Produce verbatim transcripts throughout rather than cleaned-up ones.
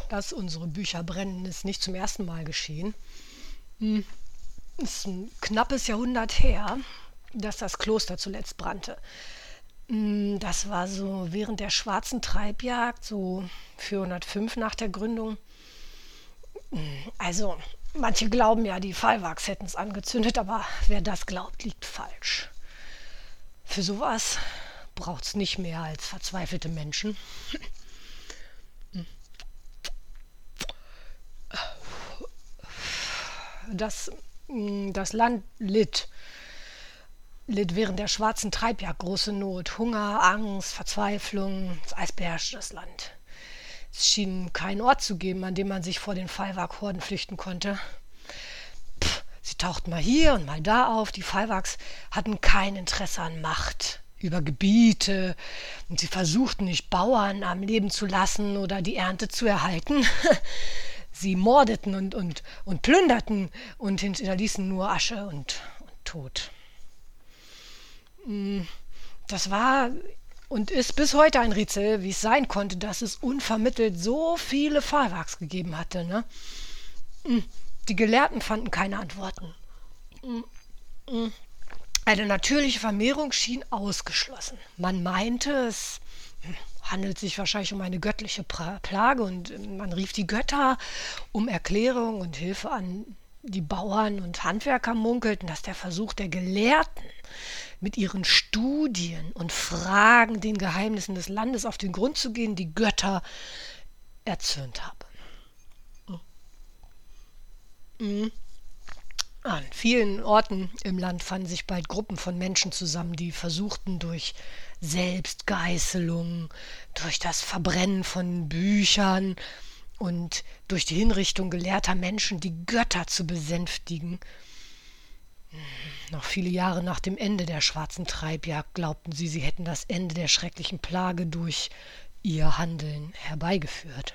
dass unsere Bücher brennen, ist nicht zum ersten Mal geschehen. Hm, ist ein knappes Jahrhundert her, dass das Kloster zuletzt brannte. Hm, Das war so während der Schwarzen Treibjagd, so vierhundertfünf nach der Gründung. Also, manche glauben ja, die Fireworks hätten es angezündet, aber wer das glaubt, liegt falsch. Für sowas braucht es nicht mehr als verzweifelte Menschen. Das, mm, das Land litt, litt während der Schwarzen Treibjagd große Not. Hunger, Angst, Verzweiflung, das Eis beherrschte das Land. Es schien keinen Ort zu geben, an dem man sich vor den Fallwag-Horden flüchten konnte. Pff, sie tauchten mal hier und mal da auf. Die Fallwags hatten kein Interesse an Macht über Gebiete und sie versuchten nicht, Bauern am Leben zu lassen oder die Ernte zu erhalten. Sie mordeten und, und, und plünderten und hinterließen nur Asche und, und Tod. Das war und ist bis heute ein Rätsel, wie es sein konnte, dass es unvermittelt so viele Fireworks gegeben hatte. Ne? Die Gelehrten fanden keine Antworten. Eine natürliche Vermehrung schien ausgeschlossen. Man meinte, es handelt sich wahrscheinlich um eine göttliche Plage und man rief die Götter um Erklärung und Hilfe an. Die Bauern und Handwerker munkelten, dass der Versuch der Gelehrten, mit ihren Studien und Fragen den Geheimnissen des Landes auf den Grund zu gehen, die Götter erzürnt habe. Mhm. An vielen Orten im Land fanden sich bald Gruppen von Menschen zusammen, die versuchten durch Selbstgeißelung, durch das Verbrennen von Büchern und durch die Hinrichtung gelehrter Menschen die Götter zu besänftigen. Noch viele Jahre nach dem Ende der Schwarzen Treibjagd glaubten sie, sie hätten das Ende der schrecklichen Plage durch ihr Handeln herbeigeführt.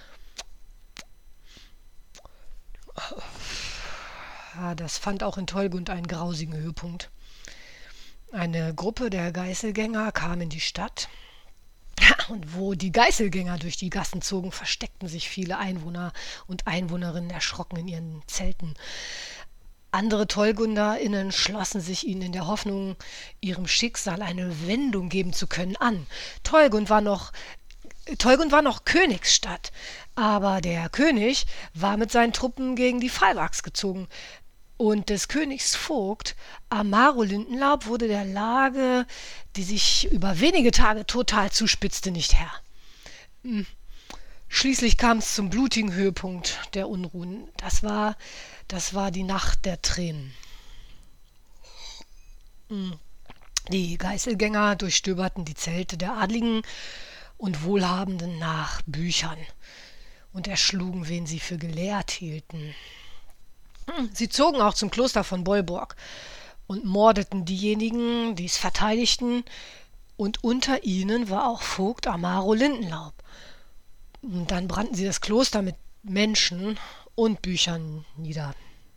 Das fand auch in Tollgund einen grausigen Höhepunkt. Eine Gruppe der Geißelgänger kam in die Stadt. Und wo die Geißelgänger durch die Gassen zogen, versteckten sich viele Einwohner und Einwohnerinnen erschrocken in ihren Zelten. Andere TollgunderInnen schlossen sich ihnen in der Hoffnung, ihrem Schicksal eine Wendung geben zu können, an. Tollgund war noch, Tollgund war noch Königsstadt, aber der König war mit seinen Truppen gegen die Fireworks gezogen. Und des Königs Vogt, Amaro Lindenlaub, wurde der Lage, die sich über wenige Tage total zuspitzte, nicht Herr. Schließlich kam es zum blutigen Höhepunkt der Unruhen. Das war, das war die Nacht der Tränen. Die Geißelgänger durchstöberten die Zelte der Adligen und Wohlhabenden nach Büchern und erschlugen, wen sie für gelehrt hielten. Sie zogen auch zum Kloster von Bolborg und mordeten diejenigen, die es verteidigten, und unter ihnen war auch Vogt Amaro Lindenlaub. Und dann brannten sie das Kloster mit Menschen und Büchern nieder.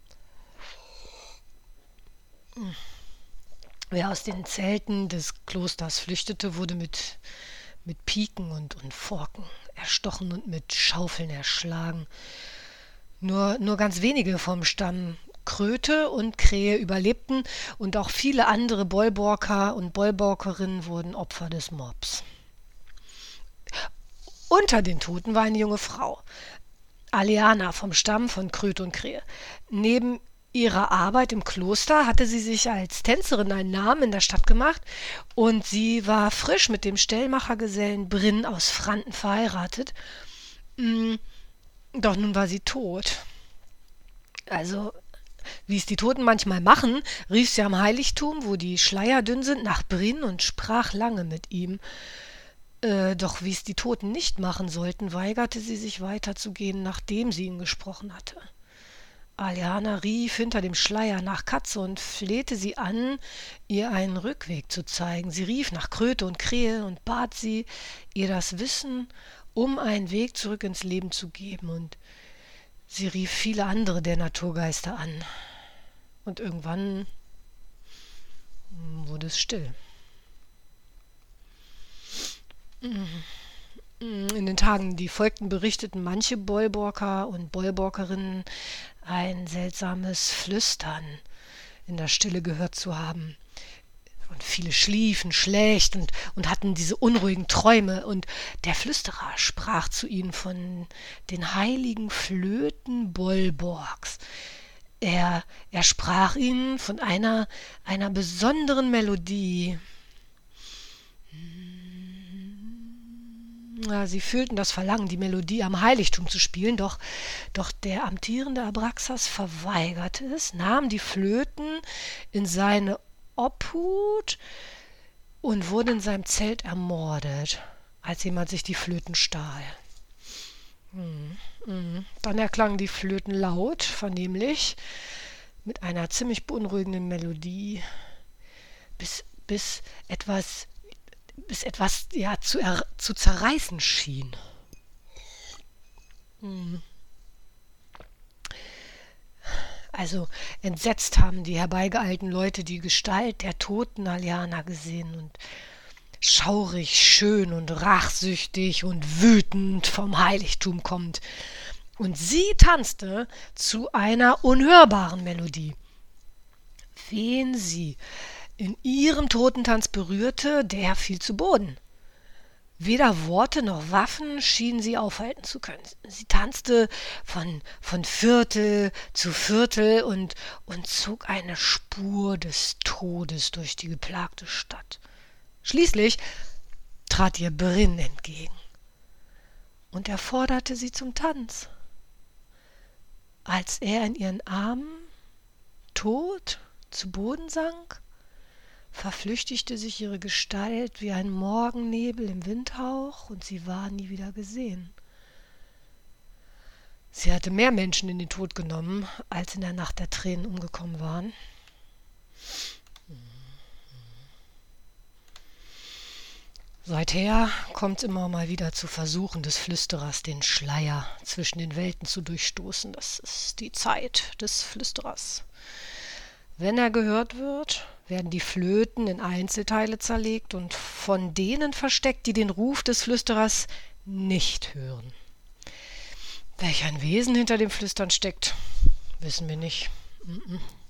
Wer aus den Zelten des Klosters flüchtete, wurde mit, mit Piken und, und Forken erstochen und mit Schaufeln erschlagen. Nur, nur ganz wenige vom Stamm Kröte und Krähe überlebten und auch viele andere Bolborker und Bolborkerinnen wurden Opfer des Mobs. Unter den Toten war eine junge Frau, Aliana vom Stamm von Kröte und Krähe. Neben ihrer Arbeit im Kloster hatte sie sich als Tänzerin einen Namen in der Stadt gemacht und sie war frisch mit dem Stellmachergesellen Brinn aus Franten verheiratet. Doch nun war sie tot. Also, wie es die Toten manchmal machen, rief sie am Heiligtum, wo die Schleier dünn sind, nach Brinn und sprach lange mit ihm. Äh, doch wie es die Toten nicht machen sollten, weigerte sie sich weiterzugehen, nachdem sie ihn gesprochen hatte. Aliana rief hinter dem Schleier nach Katze und flehte sie an, ihr einen Rückweg zu zeigen. Sie rief nach Kröte und Krähe und bat sie, ihr das Wissen um einen Weg zurück ins Leben zu geben. Und sie rief viele andere der Naturgeister an. Und irgendwann wurde es still. In den Tagen, die folgten, berichteten manche Bollborker und Bollborkerinnen ein seltsames Flüstern in der Stille gehört zu haben. Und viele schliefen schlecht und, und hatten diese unruhigen Träume. Und der Flüsterer sprach zu ihnen von den heiligen Flöten Bollborks. Er, er sprach ihnen von einer, einer besonderen Melodie. Ja, sie fühlten das Verlangen, die Melodie am Heiligtum zu spielen, doch, doch der amtierende Abraxas verweigerte es, nahm die Flöten in seine Obhut und wurde in seinem Zelt ermordet, als jemand sich die Flöten stahl. Hm, hm. Dann erklangen die Flöten laut, vernehmlich, mit einer ziemlich beunruhigenden Melodie, bis, bis etwas, bis etwas ja, zu, er, zu zerreißen schien. Hm. Also entsetzt haben die herbeigeeilten Leute die Gestalt der toten Aliana gesehen und schaurig, schön und rachsüchtig und wütend vom Heiligtum kommt. Und sie tanzte zu einer unhörbaren Melodie. Wen sie in ihrem Totentanz berührte, der fiel zu Boden. Weder Worte noch Waffen schienen sie aufhalten zu können. Sie tanzte von, von Viertel zu Viertel und, und zog eine Spur des Todes durch die geplagte Stadt. Schließlich trat ihr Brinn entgegen und er forderte sie zum Tanz. Als er in ihren Armen tot zu Boden sank, verflüchtigte sich ihre Gestalt wie ein Morgennebel im Windhauch und sie war nie wieder gesehen. Sie hatte mehr Menschen in den Tod genommen, als in der Nacht der Tränen umgekommen waren. Seither kommt es immer mal wieder zu Versuchen des Flüsterers, den Schleier zwischen den Welten zu durchstoßen. Das ist die Zeit des Flüsterers. Wenn er gehört wird, werden die Flöten in Einzelteile zerlegt und von denen versteckt, die den Ruf des Flüsterers nicht hören. Welch ein Wesen hinter dem Flüstern steckt, wissen wir nicht. Mm-mm.